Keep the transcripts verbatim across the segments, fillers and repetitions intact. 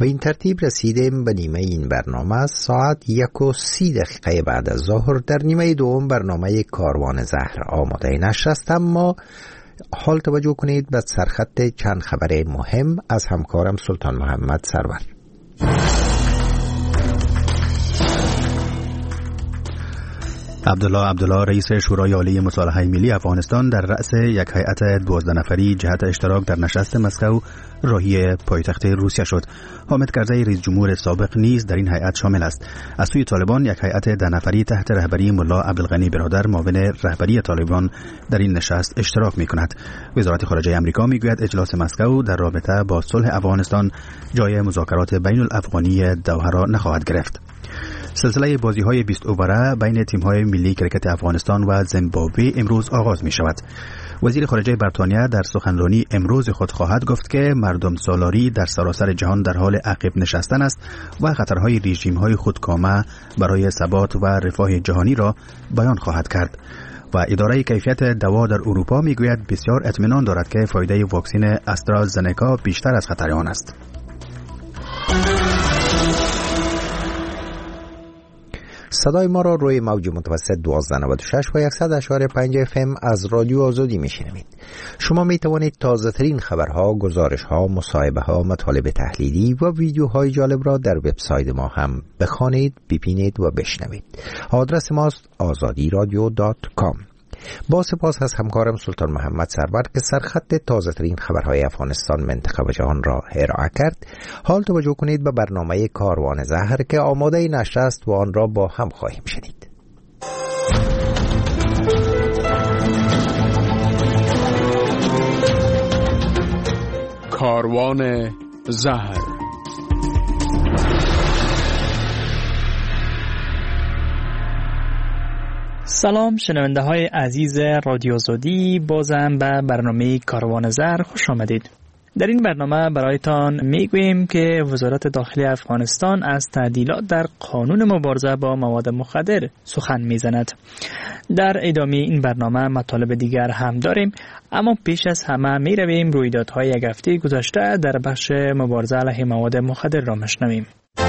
به این ترتیب رسیدیم به نیمه این برنامه. ساعت یک و سی دقیقه بعد از ظهر در نیمه دوم برنامه کاروان زهر آماده نشر است. اما حال توجه کنید به سرخط چند خبر مهم از همکارم سلطان محمد سرور. عبدالله عبدالله رئیس شورای عالی مصالحه ملی افغانستان در رأس یک هیئت دوازده نفری جهت اشتراک در نشست مسکو راهی پایتخت روسیه شد. حامد کرزی رئیس جمهور سابق نیز در این هیئت شامل است. از سوی طالبان یک هیئت ده نفری تحت رهبری ملا عبدالغنی برادر معاون رهبری طالبان در این نشست اشتراک می‌کند. وزارت خارجه آمریکا میگوید اجلاس مسکو در رابطه با صلح افغانستان جای مذاکرات بین الافغانی دوحه را نخواهد گرفت. سلسله بازی‌های بیست اووره بین تیم‌های ملی کرکت افغانستان و زیمبابوه امروز آغاز می‌شود. وزیر خارجه بریتانیا در سخنرانی امروز خود خواهد گفت که مردم سالاری در سراسر جهان در حال عقب نشستن است و خطرهای رژیم‌های خودکامه برای ثبات و رفاه جهانی را بیان خواهد کرد. و اداره کیفیت دوا در اروپا میگوید بسیار اطمینان دارد که فایده واکسن استرازنکا بیشتر از خطر آن است. صدای ما را روی موج متوسط دوازده نود و شش و صد و شش و پنج اف ام از رادیو آزادی میشنوید. شما می توانید تازه ترین خبرها، گزارشها، مصاحبه ها، مطالب تحلیلی و ویدیوهای جالب را در وبسایت ما هم بخوانید، ببینید و بشنوید. آدرس ماست آزادی رادیو دات کام. با سپاس از همکارم سلطان محمد سرور که سرخط تازه ترین خبرهای افغانستان، منطقه و جهان را ارائه کرد. حال توجه کنید به برنامه کاروان زهر که آماده نشر است و آن را با هم خواهیم شنید. کاروان زهر. سلام شنونده های عزیز رادیو آزادی، بازم به برنامه کاروان زهر خوش آمدید. در این برنامه برایتان میگوییم که وزارت داخلی افغانستان از تعدیلات در قانون مبارزه با مواد مخدر سخن میزند. در ادامه این برنامه مطالب دیگر هم داریم، اما پیش از همه می رویم رویدادهای یک هفته گذشته در بخش مبارزه علیه مواد مخدر را مشنویم.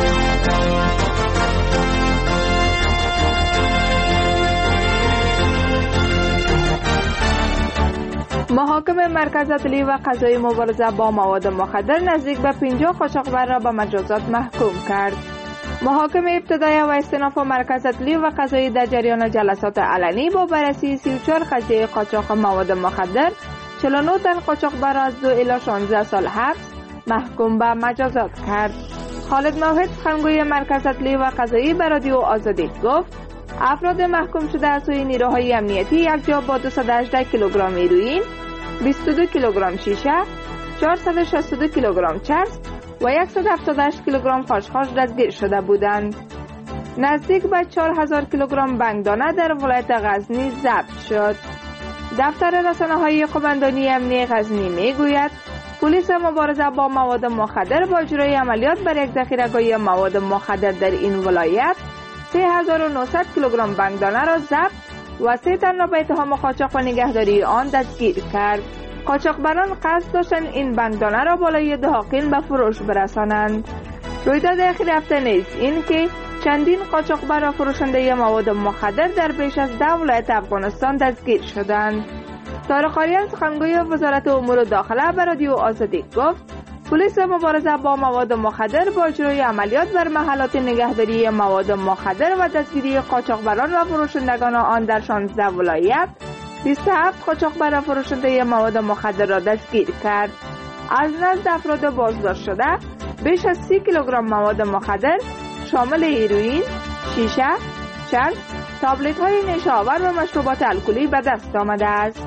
محاکم مرکز عدلی و قضایی مبارزه با مواد مخدر نزدیک به پنجاه قاچاقبر را به مجازات محکوم کرد. محاکم ابتدایی و استئناف مرکز عدلی و قضایی در جریان جلسات علنی با بررسی سی و چهار قضیه قاچاق مواد مخدر، چهل و نه تن قاچاقبر را از دو الی شانزده سال حبس محکوم به مجازات کرد. خالد موحد سخنگوی مرکز عدلی و قضایی به رادیو آزادی گفت افراد محکوم شده از سوی نیروهای امنیتی یک جا با دویست و هجده کیلوگرم هیروئین، بیست و دو کیلوگرم شیشه، چهارصد و شصت و دو کیلوگرم چرس و صد و هفتاد و هشت کیلوگرم خاشخاش دستگیر شده بودند. نزدیک به چهار هزار کیلوگرم بنگدانه در ولایت غزنی ضبط شد. دفتر رسانه‌های قماندانی امنیتی غزنی میگوید پلیس مبارزه با مواد مخدر با اجرای عملیات بر یک ذخیره‌گاه مواد مخدر در این ولایت سه هزار و نهصد کیلوگرم بنگدانه را ضبط و سه تن را به اتهام قاچاق و نگهداری آن دستگیر کرد. قاچاقبران قصد داشتند این بنگدانه را بالای دهاقین به فروش برسانند. رویداد اخیر هفته نیز این که چندین قاچاقبر و فروشنده مواد مخدر در بیش از ده ولایت افغانستان دستگیر شدند. طارق آریان سخنگوی وزارت امور داخله به رادیو آزادی گفت پلیس مبارزه با مواد مخدر با اجرای عملیات بر محلات نگهداری مواد مخدر و دستگیری قاچاقبران و فروشندگان آن در شانزده ولایت بیست و هفت قاچاقبر و فروشنده مواد مخدر را دستگیر کرد. از نزد افراد بازداشت شده بیش از سی کیلوگرم مواد مخدر شامل هیروئین، شیشه، چرس، تابلت های نشه آور و مشروبات الکلی به دست آمده است.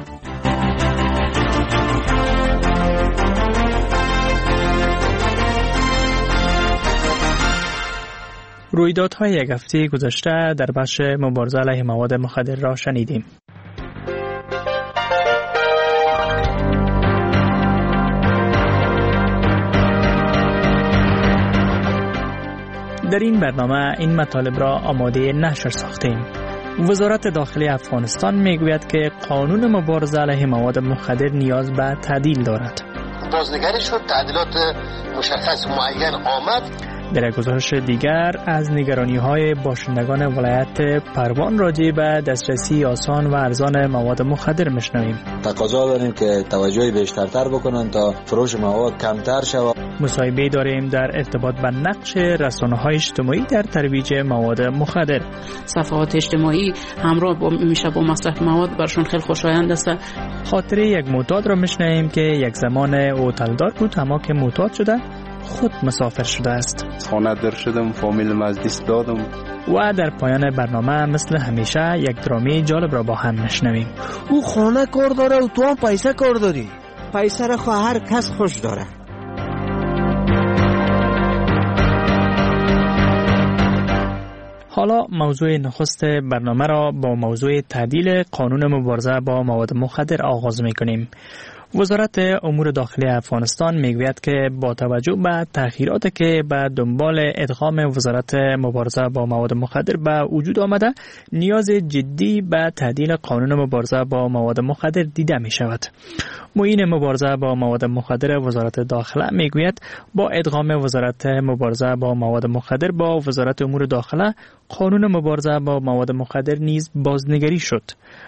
رویدادهای یک هفته گذشته در بخش مبارزه علیه مواد مخدر را شنیدیم. در این برنامه این مطالب را آماده نشر ساختیم. وزارت داخلی افغانستان میگوید که قانون مبارزه علیه مواد مخدر نیاز به تعدیل دارد. بازنگری شد، تعدیلات مشخص معین آمد. در گزارش دیگر از نگرانی‌های باشندگان ولایت پروان راجع به دسترسی آسان و ارزان مواد مخدر میشنویم. تقاضا داریم که توجه بیشترتر بکنن تا فروش مواد کمتر شود. مصاحبه داریم در ارتباط با نقش رسانه‌های اجتماعی در ترویج مواد مخدر. صفحات اجتماعی همراه با میشه با مصرف مواد برشون خیلی خوشایند است. خاطره یک معتاد را میشنویم که یک زمان هتلدار بود، اما که معتاد شده خود مسافر شده است. خانه در شدم، فامیلم از دست دادم. و در پایان برنامه مثل همیشه یک درامی جالب را با هم میشنویم. او خانه کار داره و تو هم پیسه کار داری. پیسه را خواه هر کس خوش داره. حالا موضوع نخست برنامه را با موضوع تعدیل قانون مبارزه با مواد مخدر آغاز میکنیم. وزارت امور داخلی افغانستان میگوید که با توجه به تغییراتی که به دنبال ادغام وزارت مبارزه با مواد مخدر به وجود آمده، نیاز جدی به تعدیل قانون مبارزه با مواد مخدر دیده می شود. معین مبارزه با مواد مخدر وزارت داخله میگوید با ادغام وزارت مبارزه با مواد مخدر با وزارت امور داخله، قانون مبارزه با مواد مخدر نیز بازنگری شد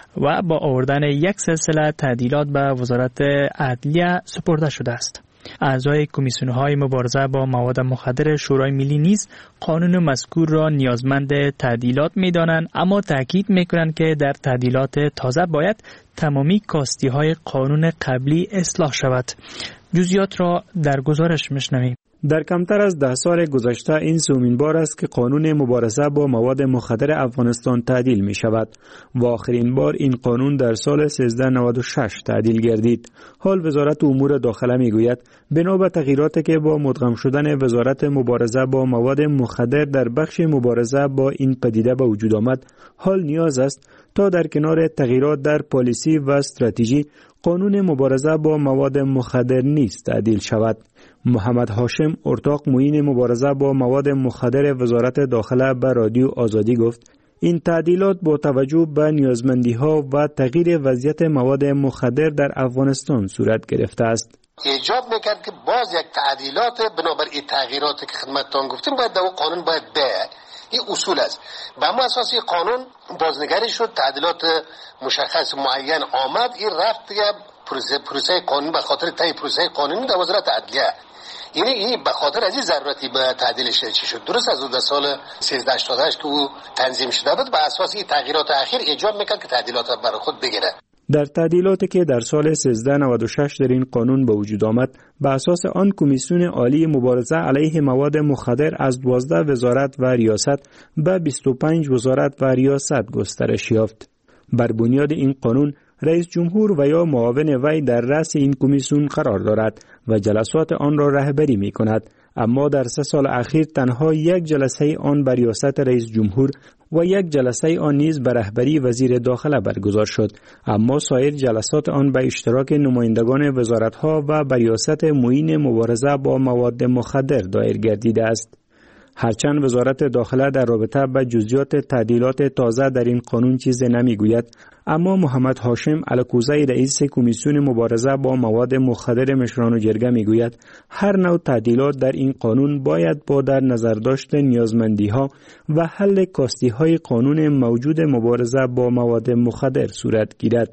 و با آوردن یک سلسله تعدیلات به وزارت عدلیه سپرده شده است. اعضای کمیسیون‌های مبارزه با مواد مخدر شورای ملی نیز قانون مذکور را نیازمند تعدیلات می‌دانند، اما تاکید می‌کنند که در تعدیلات تازه باید تمامی کاستی‌های قانون قبلی اصلاح شود. جزئیات را در گزارش می‌شنویم. در کمتر از ده سال گذشته این سومین بار است که قانون مبارزه با مواد مخدر افغانستان تعدیل می شود و آخرین بار این قانون در سال سیزده نود و شش تعدیل گردید. حال وزارت امور داخله می گوید بنا به تغییراتی که با مدغم شدن وزارت مبارزه با مواد مخدر در بخش مبارزه با این پدیده به وجود آمد، حال نیاز است تا در کنار تغییرات در پالیسی و استراتژی، قانون مبارزه با مواد مخدر نیز تعدیل شود. محمد هاشم، ارتاق معین مبارزه با مواد مخدر وزارت داخله به رادیو آزادی گفت این تعدیلات با توجه به نیازمندی‌ها و تغییر وضعیت مواد مخدر در افغانستان صورت گرفته است. ایجاب میکرد که باز یک تعدیلات بنابر این تغییراتی که خدمتتان گفتیم باید در قانون باید به این اصول است. به همون اساس قانون بازنگری شد، تعدیلات مشخص معین آمد، این رفت دیگه پروسه پروسه قانون به خاطر طی پروسه قانونی در وزارت عدلیه. یعنی این به خاطر از این ضرورتی به تعدیلش چی شد. درست از اون سال سیزده هشتاد و هشت که او تنظیم شده بود، به اساس این تغییرات اخیر ایجاب میکرد که تعدیلات برای خود بگیره. در تعدیلاتی که در سال سیزده نود و شش در این قانون به وجود آمد، به اساس آن کمیسیون عالی مبارزه علیه مواد مخدر از دوازده وزارت و ریاست به بیست و پنج وزارت و ریاست گسترش یافت. بر بنیاد این قانون رئیس جمهور و یا معاون وی در رأس این کمیسیون قرار دارد و جلسات آن را رهبری می کند، اما در سه سال اخیر تنها یک جلسه آن بر ریاست رئیس جمهور و یک جلسه آن نیز بر رهبری وزیر داخله برگزار شد، اما سایر جلسات آن به اشتراک نمایندگان وزارت‌ها و بر ریاست معین مبارزه با مواد مخدر دایر گردیده است. هرچند وزارت داخله در رابطه با جزئیات تعدیلات تازه در این قانون چیزی نمیگوید، اما محمد هاشم الکوزی رئیس کمیسیون مبارزه با مواد مخدر مشران و جرگه میگوید هر نوع تعدیلات در این قانون باید با در نظر داشتن نیازمندی‌ها و حل کاستی‌های قانون موجود مبارزه با مواد مخدر صورت گیرد.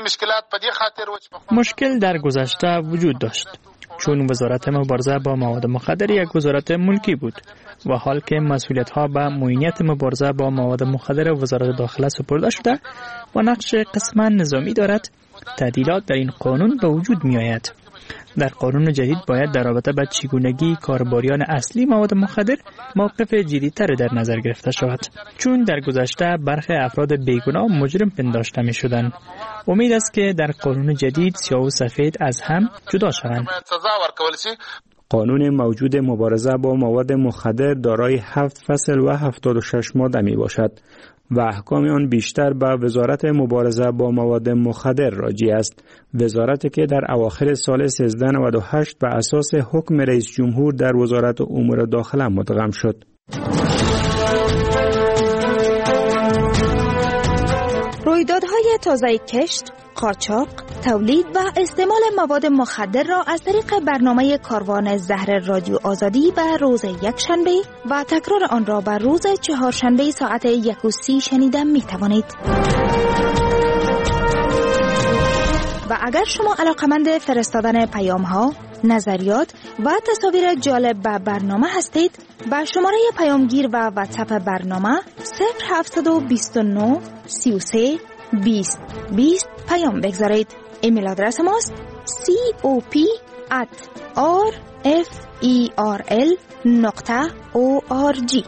مشکل در گذشته وجود داشت، چون وزارت مبارزه با مواد مخدر یک وزارت ملکی بود و حال که مسئولیت‌ها به معینیت مبارزه با مواد مخدر وزارت داخله سپرده شده و نقش قسما نظامی دارد، تعدیلات در این قانون به وجود می آید. در قانون جدید باید در رابطه با چگونگی کاربریان اصلی مواد مخدر موقف جدی‌تر در نظر گرفته شود، چون در گذشته برخی افراد بیگناه مجرم پنداشته می شدند. امید است که در قانون جدید سیاه و سفید از هم جدا شوند. قانون موجود مبارزه با مواد مخدر دارای هفت فصل و هفتاد و شش ماده می باشد و احکام آن بیشتر به وزارت مبارزه با مواد مخدر راجع است. وزارتی که در اواخر سال سیزده نود و هشت به اساس حکم رئیس جمهور در وزارت امور داخله مدغم شد. رویدادهای تازه کشت، قاچاق، تولید و استعمال مواد مخدر را از طریق برنامه کاروان زهر رادیو آزادی به روز یکشنبه و تکرار آن را به روز چهارشنبه ساعت یک و سی شنیده می توانید. و اگر شما علاقمند فرستادن پیام ها، نظریات و تصاویر جالب به برنامه هستید، با شماره پیامگیر و واتساپ برنامه صفر هفت دو نه سی و سه بیست بیست پیام بگذارید. ایمیل آدرس ماست cop at rferl نقطه org.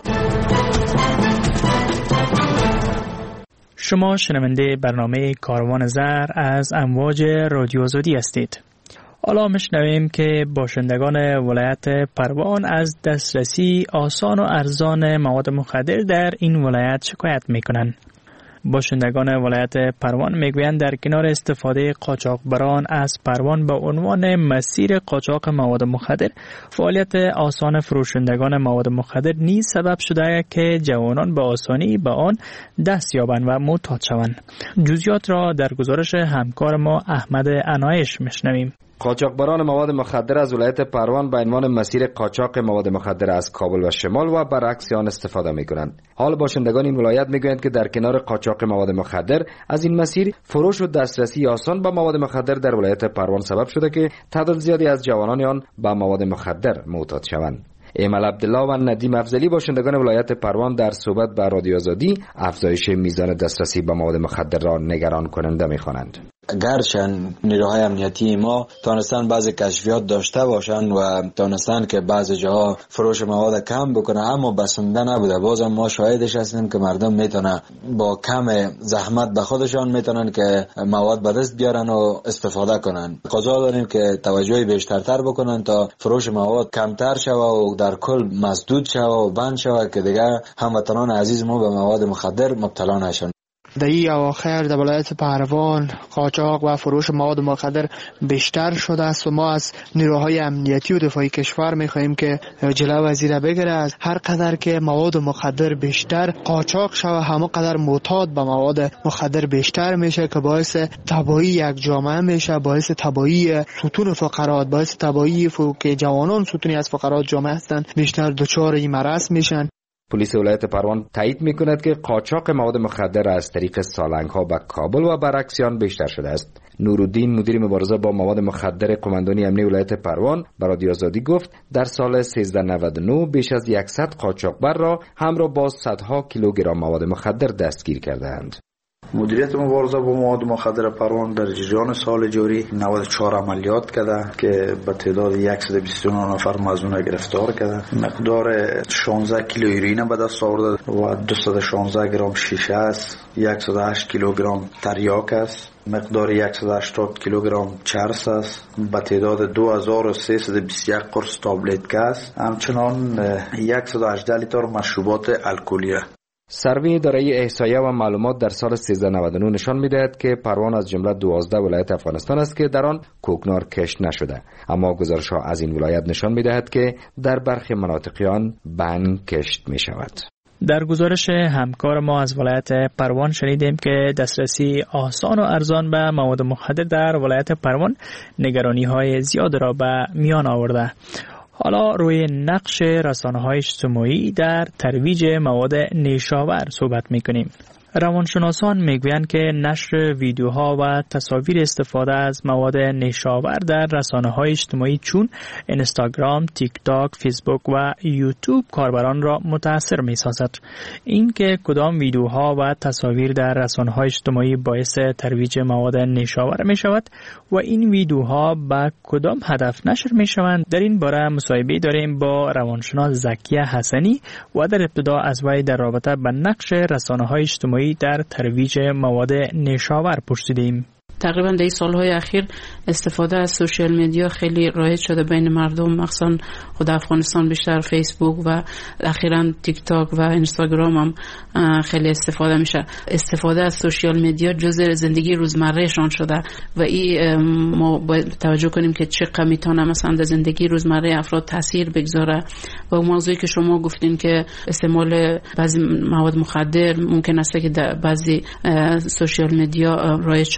شما شنونده برنامه کاروان زر از امواج رادیو آزادی هستید. حالا میشنویم که باشندگان ولایت پروان از دسترسی آسان و ارزان مواد مخدر در این ولایت شکایت میکنند. باشندگان ولایت پروان میگویند در کنار استفاده قاچاقبران از پروان به عنوان مسیر قاچاق مواد مخدر، فعالیت آسان فروشندگان مواد مخدر نیز سبب شده که جوانان به آسانی به آن دست یابند و معتاد شوند. جزئیات را در گزارش همکار ما احمد عنایش میشنویم. قاچاقبران مواد مخدر از ولایت پروان به عنوان مسیر قاچاق مواد مخدر از کابل و شمال و برعکس آن استفاده می کنند. حال باشندگان این ولایت می گویند که در کنار قاچاق مواد مخدر از این مسیر فروش و دسترسی آسان به مواد مخدر در ولایت پروان سبب شده که تعداد زیادی از جوانان آن به مواد مخدر معتاد شوند. ایمل عبدالله و ندیم افضلی باشندگان ولایت پروان در صحبت با رادیو آزادی افزایش میزان دسترسی به مواد مخدر را نگران کننده می‌خوانند. گرچند نیروهای امنیتی ما تانستن بعضی کشفیات داشته باشند و تانستن که بعضی جاها فروش مواد کم بکنه، اما بسنده نبوده. بازم ما شاهدش هستیم که مردم میتونه با کم زحمت به خودشان میتونن که مواد به دست بیارن و استفاده کنن. قضا داریم که توجهی بیشترتر بکنن تا فروش مواد کمتر شوه و در کل مسدود شوه و بند شوه که دیگه هموطنان عزیز ما به مواد مخدر مبتلا نشن. در این اواخر در ولایت پروان قاچاق و فروش مواد مخدر بیشتر شده است و ما از نیروهای امنیتی و دفاعی کشور می‌خواهیم که جلو وزیر بگیره. از هر قدر که مواد مخدر بیشتر قاچاق شود، همه قدر معتاد به مواد مخدر بیشتر میشه که باعث تباهی یک جامعه میشه، باعث تباهی ستون فقرات، باعث تباهی که جوانان ستونی از فقرات جامعه هستند بیشتر دچار این مرض میشن. پلیس ولایت پروان تایید میکند که قاچاق مواد مخدر از طریق سالنگ ها به کابل و برعکسیان بیشتر شده است. نورالدین مدیر مبارزه با مواد مخدر قماندانی امنیتی ولایت پروان به رادیو آزادی گفت در سال سیزده نود و نه بیش از صد قاچاقبر را همراه با صدها کیلوگرم مواد مخدر دستگیر کردند. مدیریت مبارزه با مواد مخدر پروان در جریان سال جاری نود و چهار عملیات کرده که به تعداد صد و بیست و نه نفر مظنون گرفتار کرده. مقدار شانزده کیلو هروئین به دست آورده و دویست و شانزده گرم شیشه است، صد و هشت کیلوگرم تریاک است، مقدار صد و هشتاد کیلوگرم چرس است، به تعداد دو هزار و سیصد و بیست و یک قرص تابلت است، همچنان صد و هجده لیتر مشروبات الکلی. سروی اداره احصایه و معلومات در سال سیزده نود و نه نشان می‌دهد که پروان از جمله دوازده ولایت افغانستان است که در آن کوکنار کشت نشده، اما گزارش‌ها از این ولایت نشان می‌دهد که در برخی مناطق آن بنگ کشت می‌شود. در گزارش همکار ما از ولایت پروان شنیدیم که دسترسی آسان و ارزان به مواد مخدر در ولایت پروان نگرانی‌های زیاد را به میان آورده. حالا روی نقش رسانه‌های اجتماعی در ترویج مواد نیشاور صحبت می‌کنیم. روانشناسان میگویند که نشر ویدیوها و تصاویر استفاده از مواد نیشاور در رسانه‌های اجتماعی چون اینستاگرام، تیک تاک، فیسبوک و یوتیوب کاربران را متاثر می‌سازد. این که کدام ویدیوها و تصاویر در رسانه‌های اجتماعی باعث ترویج مواد نیشاور می‌شود و این ویدیوها به کدام هدف نشر می‌شوند، در این باره مصاحبه داریم با روانشناس زکیه حسنی و در ابتدا از وی در رابطه با نقش رسانه‌های اجتماعی در ترویج مواد نیشاور پرسیدیم. تقریبا در سالهای اخیر استفاده از سوشیال میدیا خیلی رایج شده بین مردم، مخصوصا خود افغانستان بیشتر فیسبوک و اخیراً تیک تاک و اینستاگرام هم خیلی استفاده میشه. استفاده از سوشیال میدیا جزء زندگی روزمرهشان شده و این ما باید توجه کنیم که چقدر میتونه مثلا در زندگی روزمره افراد تاثیر بگذاره. و موضوعی که شما گفتین که استعمال بعضی مواد مخدر ممکن است که در بعضی سوشیال میدیا رایج شده و این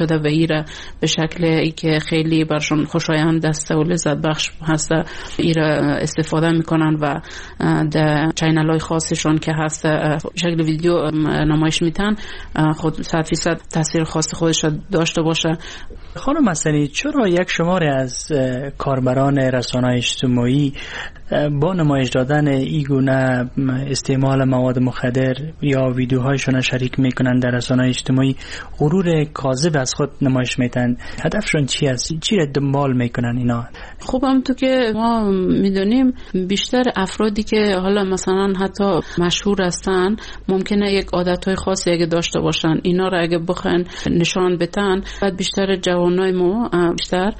ایره به شکل ای که خیلی برشون خوشایند است و لذت بخش هست ایره استفاده میکنن و در چینل های خاصشون که هست شکل ویدیو نمایش میتن خود صد فیصد تاثیر خاص خودش داشته باشه. خانم حسنی، چرا یک شماره از کاربران رسانه‌های اجتماعی با نمایش دادن این گونه استعمال مواد مخدر یا ویدیوهایشون شریک میکنن در رسانه‌های اجتماعی غرور کاذب از خود نمایش میدن؟ هدفشون چی است؟ چی را دنبال میکنن اینا؟ خب هم تو که ما میدونیم بیشتر افرادی که حالا مثلا حتی مشهور هستن ممکنه یک عادتهای خاصی اگه داشته باشن، اینا را اگه بخن نشان بدن بعد بیشتر جوانای ما بیشتر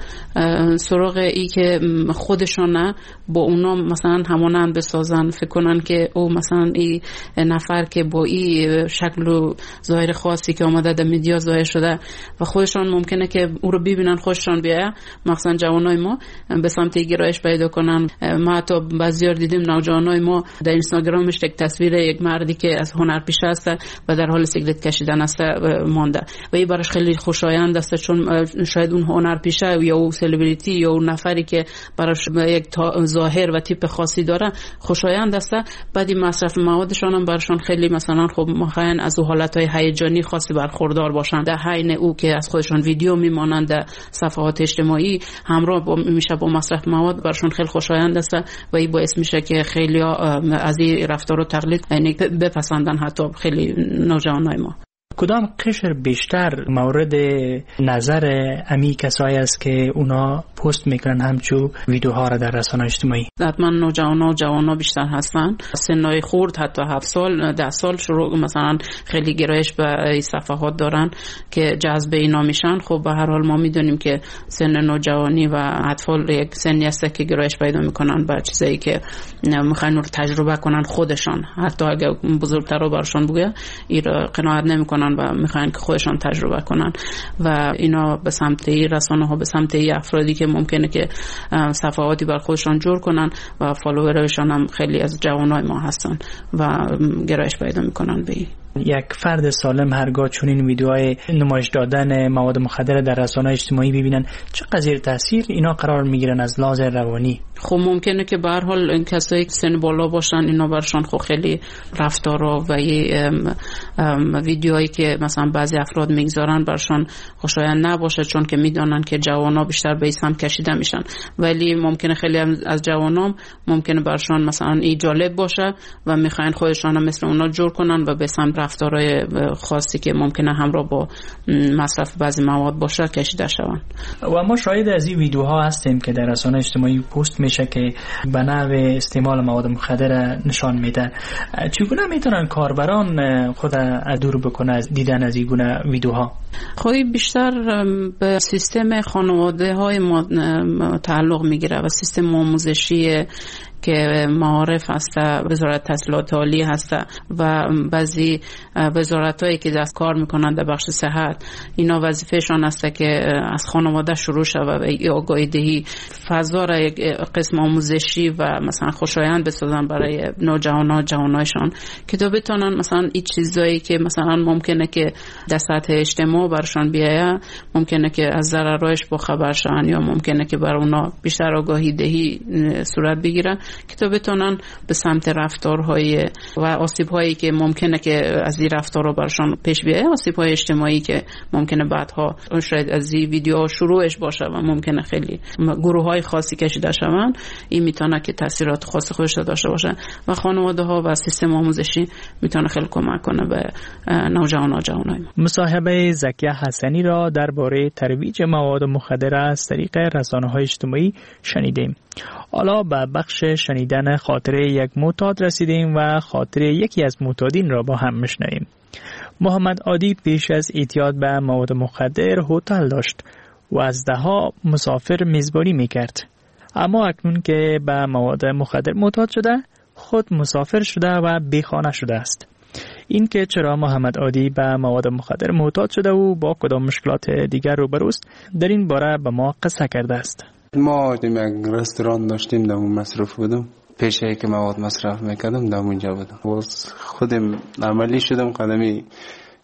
سراغ ای که خودشون با اونا مثلا همانند بسازن، فکر کنن که او مثلا این نفر که با این شکل و ظاهر خاصی که آمده در میدیا ظاهر شده و خودشان ممکنه که او رو ببینن خوششان بیاید، مثلا جوانای ما به سمت گرایش پیدا کنن. ما حتی بعضیار دیدیم نوجوانای ما در اینستاگرامش یک تصویر یک مردی که از هنرپیشه است و در حال سیگارت کشیدن است مانده و این براش خیلی خوشایند است، چون شاید اون هنرپیشه یا اون سلبریتی یا اون نفری که براش یک ظاهر و تیپ خاصی داره خوشایند است. بعدی مصرف موادشان هم براشون خیلی مثلا خب مخاین از اون حالتهای هیجانی خاصی برخوردار باشن، در حین او که از خودشون ویدیو میمانند در صفحات اجتماعی همراه با میشه با مصرف مواد، براشون خیلی خوشایند است و این باعث میشه که خیلی از این رفتار رو تقلید یعنی بپسندن حتی خیلی نوجوانای ما. کدام قشر بیشتر مورد نظر امی کسایی است که اونا پست میکنن همچو ویدیوها را در رسانه‌های اجتماعی؟ حتما نوجوانا و جوانا بیشتر هستن، سنای خورد حتی هفت سال ده سال شروع مثلا خیلی گرایش به این صفحات دارن که جذب اینا میشن. خب به هر حال ما میدونیم که سن نوجوانی و اطفال یک سنی است که گرایش پیدا میکنن به چیزایی که میخوان رو تجربه کنن خودشان، حتی اگه بزرگترا برشون بگه این قناعت نمیکنن و میخوان که خودشان تجربه کنن و اینا به سمت رسانه ها، به سمت افرادی که ممکنه که صفحاتی بر خودشان جور کنن و فالوورشان هم خیلی از جوانای ما هستن و گرایش پیدا میکنن به این. یک فرد سالم هرگاه چنین ویدیوهای نمایش دادن مواد مخدر در رسانه‌های اجتماعی ببینن چه زیر تاثیر اینا قرار میگیرن از لحاظ روانی؟ خب ممکنه که به هر حال کسایی که سن بالا باشن اینا برشان خب خیلی رفتارا و ویدیوهایی که مثلا بعضی افراد میگذارن برشان خوشایند نباشه، چون که میدونن که جوانا بیشتر به سمت کشیده میشن، ولی ممکنه خیلی از جوانام ممکنه برشان مثلا این جالب باشه و میخواین خودشان مثل اونا جور کنن و به سمت رفتارهای خاصی که ممکنه همراه با مصرف بعضی مواد باشه کشیده شون. و ما شاهد از این ویدیوها هستیم که در رسانه اجتماعی پست میشه که به نحو استعمال مواد مخدر نشان میدن. چگونه میتونن کاربران خود دور بکنه از دیدن از این گونه ویدیوها؟ خواهی بیشتر به سیستم خانواده های ما تعلق میگیره و سیستم آموزشی که معارف هست، وزارت تحصیلات عالی هست و بعضی وزارتایی که دست کار میکنند در بخش صحت، اینا وظیفهشان است که از خانواده شروع شود و آگاهی دهی فضا را یک قسم آموزشی و مثلا خوشایند بسازن برای نوجوانا جوانایشان که تا بتونن مثلا این چیزایی که مثلا ممکنه که در سطح اجتماع برشان بیاید ممکنه که از ضررش با خبر شن یا ممکنه که بر اونا بیشتر آگاهی دهی صورت بگیره که تا بتونن به سمت رفتارهای و آسیب‌هایی که ممکنه که از این رفتارها برشان پیش بیاید، آسیب‌های اجتماعی که ممکنه بعدها شاید از این ویدیوها شروعش باشه و ممکنه خیلی گروه‌های خاصی کشیده شون، این میتونه که تاثیرات خاص خودش داشته باشه و خانواده‌ها و سیستم آموزشی میتونه خیلی کمک کنه به نوجوانان و جوانای ما. مصاحبه زکیه حسنی را درباره ترویج مواد مخدر از طریق رسانه‌های اجتماعی شنیدیم. حالا به بخش شنیدن خاطره یک معتاد رسیدیم و خاطره یکی از معتادین را با هم میشنویم. محمد عادی پیش از اعتیاد به مواد مخدر هتل داشت و از دهها مسافر میزبانی میکرد، اما اکنون که به مواد مخدر معتاد شده خود مسافر شده و بیخانه شده است. این که چرا محمد عادی به مواد مخدر معتاد شده و با کدام مشکلات دیگر روبروست در این باره به ما قصه کرده است. ما یک رستوران داشتیم، در اون مصرف بودم، پیشه که مواد مصرف میکردم در اونجا بودم، باز خودم عملی شدم، قدمی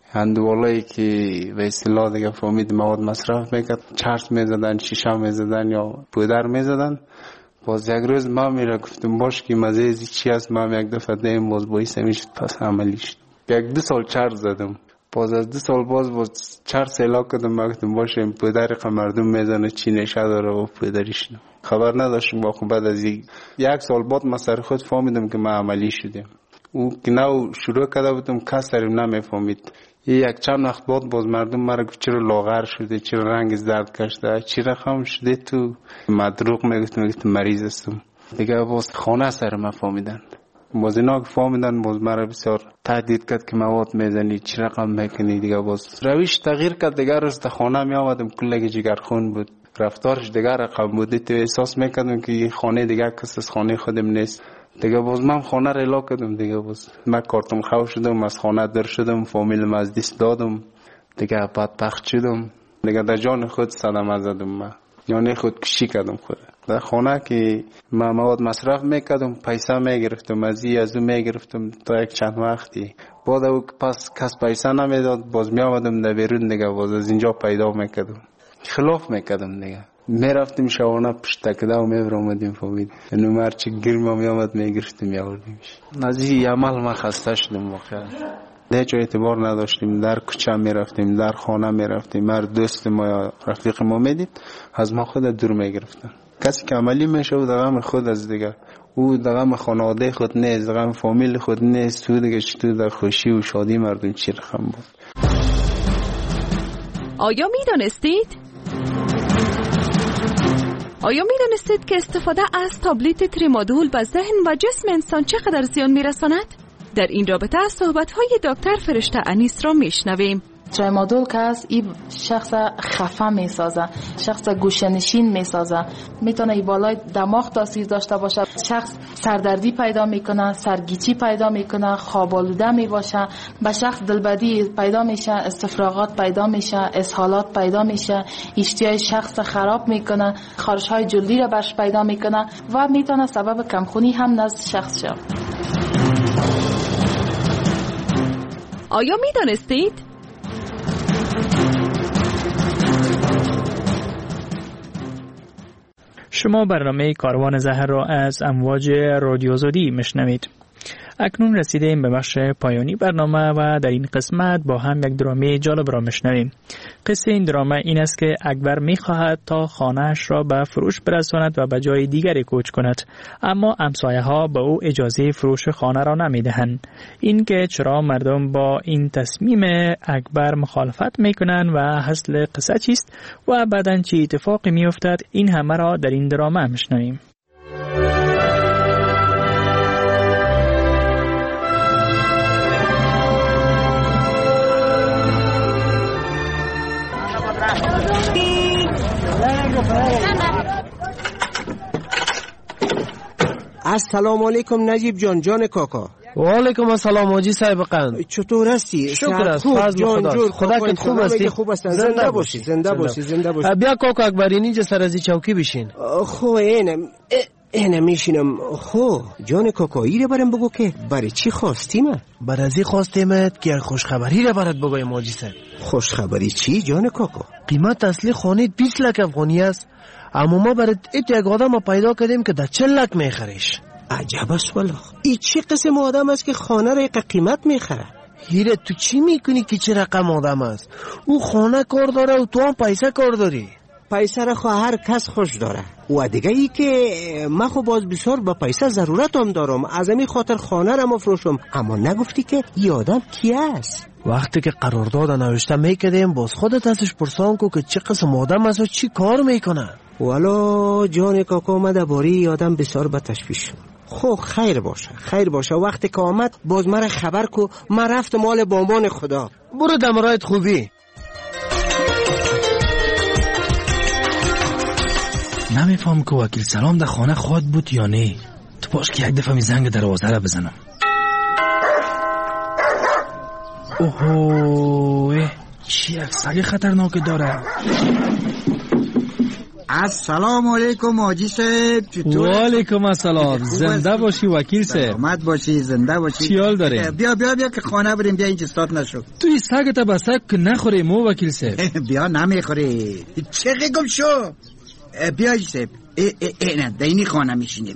هندوالایی که به اصطلاح دیگه فهمید مواد مصرف میکرد، چرس میزدن، شیشه میزدن یا پودر میزدن. باز یک روز ما میره گفتم باش که مزه ازی چی هست، ما یک دفعه دیم باز بایست میشد، پس عملی شد. یک دو سال چرس زدم، باز از دو سال باز باز چرس الا کردم، ما گفتم باشه این پودر که مردم میزنه چی نشه داره و پودریش نه. خبر نداشتم. با بعد از یک سال بعد ما سر خود فهمیدم که ما عملی شدیم. او که نو شروع کرده بودم کس سریم نمیفهمید. یک چند وقت بعد باز مردم مرا گفت چرا لاغر شده، چرا رنگ زرد کشیده، چی رقم شده تو؟ مدروغ میگفتم میگفتم مریض هستم. دیگه باز خانه سر ما فهمیدن. باز اینا که فهمیدن باز مرا بسیار تهدید کرد که مواد میزنی، چی رقم میکنی. دیگه باز رویش تغییر کرد. دیگه روز تا خانه می آمدم کلگی جگرخون بود، رفتارش دیگه رقم بود. تو احساس میکردم که خانه دیگه کس از خانه خودم نیست. دیگه باز من خانه را الا کردم. دیگه باز من کارتم خو شدم، از خانه در شدم، فامیلم از دست دادم. دیگه بدبخت شدم. دیگه در جان خود صدمه زدم. من یعنی خود کشی کردم خود. در خانه که من مواد مصرف میکردم، پیسه میگرفتم، از این از اون میگرفتم تا یک چند وقتی. بعد او پس کس پیسه نمیداد، باز می آمدم در بیرون. دیگه باز از اینجا پیدا میکردم، خلاف میکردم. دیگه میرفتیم شوانه پشتکده و میبرامدیم فامید. اینو مرچه گرم می آمد میگرفتیم یاوردیمش. نزی عمل ما خسته شدم واقعا. هیچ اعتبار نداشتیم. در کوچه میرفتیم، در خانه میرفتیم، هر دوست ما یا رفیق ما میدید از ما خود دور میگرفتن. کسی که عملی میشه و دغم خود از دیگه، او دغم خانواده خود نیست، دغم فامیل خود نیست. تو دیگه چطور در خوشی و شادی مردم چی رقم بود. آیا میدانستید؟ آیا میدانستید که استفاده از تابلت تریمادول به ذهن و جسم انسان چقدر زیان میرساند؟ در این رابطه صحبت‌های دکتر فرشته انیس را میشنویم. تریمادول که از این شخص خفه میسازه، شخص گوشه‌نشین میسازه، میتونه ای بالای دماغ تاثیر داشته باشه. شخص سردردی پیدا میکنه، سرگیچی پیدا میکنه، خواب آلوده میباشه، به شخص دلبدی پیدا میشه، استفراغات پیدا میشه، اسهالات پیدا میشه، اشتهای شخص خراب میکنه، خارش های جلدی را برش پیدا میکنه و میتونه سبب کمخونی هم نزد شخص شد. آیا میدانستید؟ شما برنامه کاروان زهر را از امواج رادیو آزادی میشنوید. اکنون رسیدیم به بخش پایانی برنامه و در این قسمت با هم یک درامه جالب را میشنویم. قصه این درامه این است که اکبر میخواهد تا خانه‌اش را به فروش برساند و به جای دیگری کوچ کند، اما همسایه ها به او اجازه فروش خانه را نمیدهند. این که چرا مردم با این تصمیم اکبر مخالفت میکنند و اصل قصه چیست و بعداً چه اتفاقی میافتد، این همه را در این درامه میشنویم. السلام علیکم نجیب جان، جان کاکا. و علیکم السلام حاجی صاحب قند. چطور هستی؟ شکر است، فضل خدا. خدا که خوب هستی. خوب هستن. زنده باشی، زنده باشی، زنده باشی. بیا کاکا اکبرینی جا سر از چوکی بشین. خو اینم اینم میشینم. خو جان کاکا ایره برام بگو که برای چی خواستیم؟ بر ازی خواستیمت که خوشخبری را برات بگویم حاجی صاحب. خوشخبری چی جان کاکا؟ قیمت اصلی خانه بیست لک افغانی است، اما ما برات ایت یک آدم پیدا کردیم که در چل لک میخریش. عجب است والله. این چه قسم آدم است که خانه را یک قیمت میخره؟ هیره تو چی میکنی که چه رقم آدم است؟ او خانه کار داره و تو هم پیسه کار داری. پیسه را خو هر کس خوش داره و دیگه ای که من خو باز بسیار با پیسه ضرورت هم دارم، از همین خاطر خانه را مفروشم. اما نگفتی که این آدم کی است؟ وقتی که قرارداد نوشته میکردیم باز خودت ازش پرسان کو که چه قسم آدم است و چی کار میکنه. والا جان کاکا آمده باری آدم بسیار به تشویش شد. خو خیر باشه، خیر باشه. وقتی که آمد باز مرا خبر کو، من رفت مال بامان خدا. برو دمرایت خوبی. نمیفهم که وکیل سلام در خانه خود بود یا نه. تو باش که یک دفعه می زنگ دروازه را بزنم. اوهو چی یک سگ خطرناک داره. السلام علیکم حاجی صاحب. و علیکم السلام. زنده باشی وکیل صاحب. سلامت باشی، زنده باشی. چی حال داری؟ بیا بیا بیا که خانه بریم، بیا اینجا استاد نشو. توی سگت بسک که نخوری مو وکیل صاحب. بیا نمیخوری. چه گم شو. بیا حاجی صاحب. نه در اینی خانه میشینیم.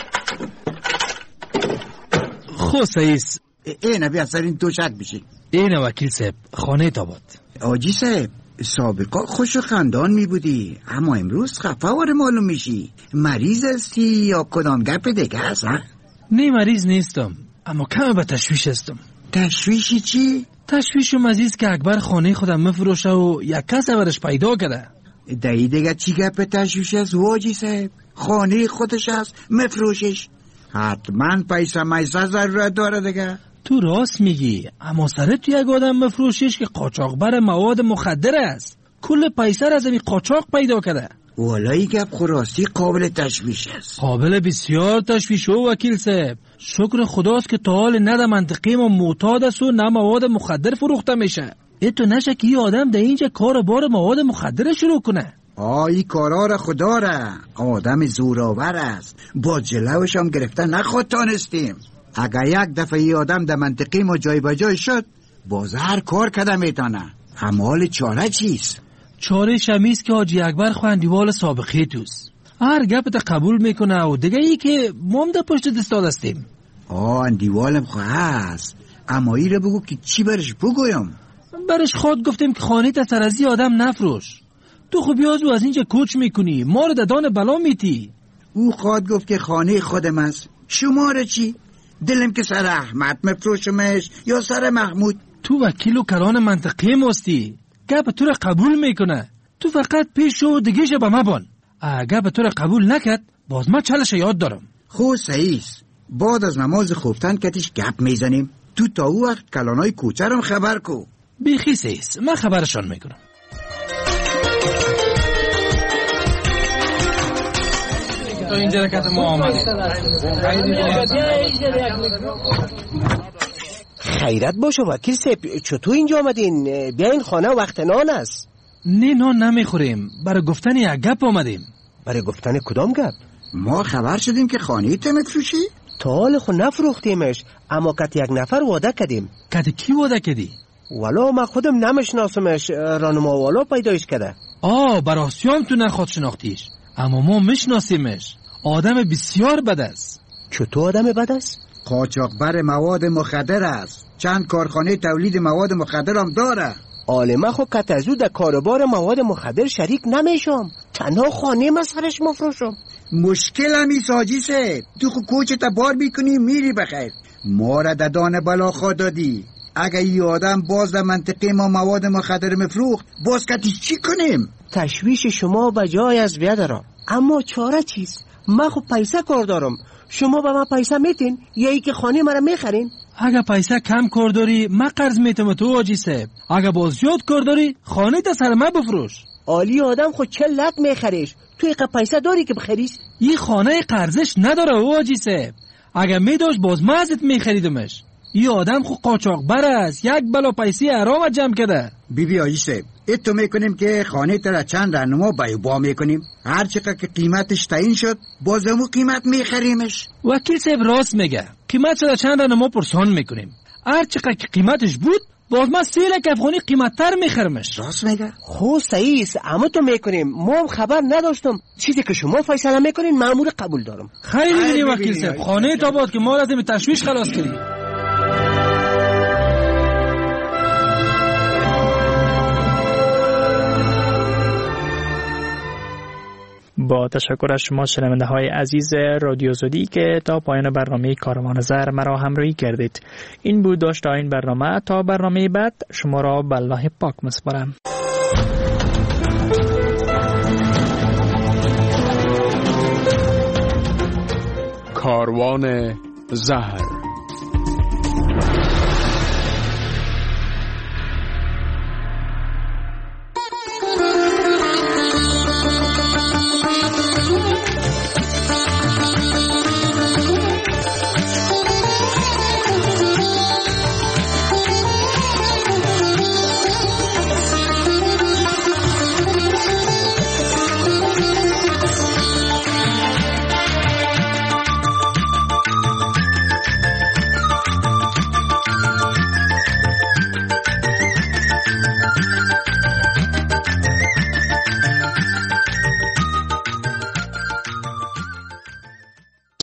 خو سیس. اینه بیا سر این دوشک بشین. اینه وکیل صاحب خانه تابد. حاجی صاحب سابقا خوش و خندان می بودی، اما امروز خفه واره معلوم میشی. مریض هستی یا کدام گپ دیگه هست؟ نه مریض نیستم، اما کم به تشویش هستم. تشویشی چی؟ تشویشم از ایست که اکبر خانه خودم مفروشه و یک کس برش پیدا کرده. دایی دیگه چی گپ تشویش هست حاجی صاحب؟ خانه خودش هست مفروشش، حتما پیسه میسه ضرورت داره دیگه. تو راست میگی، اما سر تو یک آدم مفروشش که قاچاقبر مواد مخدر است. کل پیسه را از این قاچاق پیدا کرده. والایی گپ خراستی قابل تشویش است. قابل بسیار تشویش و وکیل صاحب. شکر خداست که تا حال نه در منطقه ما معتاد است و نه مواد مخدر فروخته میشه. ای تو نشه که این آدم در اینجا کار بار مواد مخدر شروع کنه. آی کارا را خدا را، آدم زوراور است. با جلوش هم گرفته نخواد تانستیم. اگر یک دفعه ای آدم در منطقه ما جای بجای شد، باز هر کار کده میتانه. اما حال چاره چیست؟ چاره شمیست که حاجی اکبر خو اندیوال سابقه توست. هر گپ تا قبول میکنه و دیگه ای که مام در پشت دستاد هستیم. آه اندیوالم خو هست، اما ای رو بگو که چی برش بگویم؟ برش خود گفتیم که خانه تا سرزی آدم نفروش. تو خو بیازو از اینجا کوچ میکنی، ما رو ددان بلا میتی. او خود گفت که خانه خودم است. شما رو چی؟ دلم که سر احمد مفروشمش یا سر محمود. تو وکیل و کران منطقه ماستی، گپ تو رو قبول میکنه. تو فقط پیش شو دیگهش به ما بان. اگه به تو رو قبول نکرد، باز ما چلش یاد دارم. خو سعیس، بعد از نماز خوفتن کتیش گپ میزنیم. تو تا او وقت کلانای کوچرم خبر کو. بیخی سعیس، من خبرشان میکنم. تو اینجا رکت ما آمدیم. خیرت باشه وکیل صاحب، چطور اینجا آمدین؟ بیاین خانه وقت نان است. نه نان نمیخوریم، برای گفتن یک گپ آمدیم. برای گفتن کدام گپ؟ ما خبر شدیم که خانه تو مفروشی؟ تا حال خو نفروختیمش، اما کت یک نفر وعده کردیم. کت کی وعده کردی؟ والا ما خودم نمیشناسمش، رانما والا پیدایش کرده. آه براسیام تو نخواد شناختیش، اما ما میشناسیمش. آدم بسیار بد است. چطور آدم بد است؟ قاچاقبر مواد مخدر است. چند کارخانه تولید مواد مخدر هم داره. عالمه خو کتازو در کاروبار مواد مخدر شریک نمیشم، تنها خانه مسخرش مفروشم. مشکل همی ساجی سه، تو خو کوچه تا بار بیکنی میری بخیر. ما را ددان بلا خواه دادی. اگه ای آدم باز در منطقه ما مواد مخدر مفروخت، باز کتیش چی کنیم؟ تشویش شما بجای از بیادرم، اما چاره چیست؟ من خب پیسه کار دارم. شما به من پیسه میتین یا ای که خانه مرا میخرین؟ اگه پیسه کم کار داری من قرض میتم تو حاجی صاحب. اگه باز زیاد کار داری خانه تا سر من بفروش. عالی آدم خود چه لک میخریش، تو ایقه پیسه داری که بخریش؟ این خانه قرضش نداره حاجی صاحب. اگه میداشت باز من ازت میخریدمش. این آدم خود قاچاقبر است، یک بلا پیسه حرام جمع کرده. بی بی حاجی صاحب، اتو میکنیم که خانه تر چند رنما بیوبا میکنیم. هر چقدر که قیمتش تعیین شد باز همو قیمت میخریمش. وکیل صاحب راست میگه، قیمت را چند رنما پرسان میکنیم. هر چقدر که قیمتش بود باز ما سه لک افغانی قیمتتر میخرمش. راست میگه. خو سعیس، اما تو میکنیم، ما خبر نداشتم. چیزی که شما فیصله میکنین مأمور قبول دارم. خیلی بینی وکیل صاحب، خانه تا باد که ما را از تشویش خلاص کردی. با تشکر از شما شنونده های عزیز رادیو زودی که تا پایان برنامه کاروان زر مرا همراهی کردید. این بود داشته این برنامه. تا برنامه بعد شما را به الله پاک میسپارم. کاروان زهر.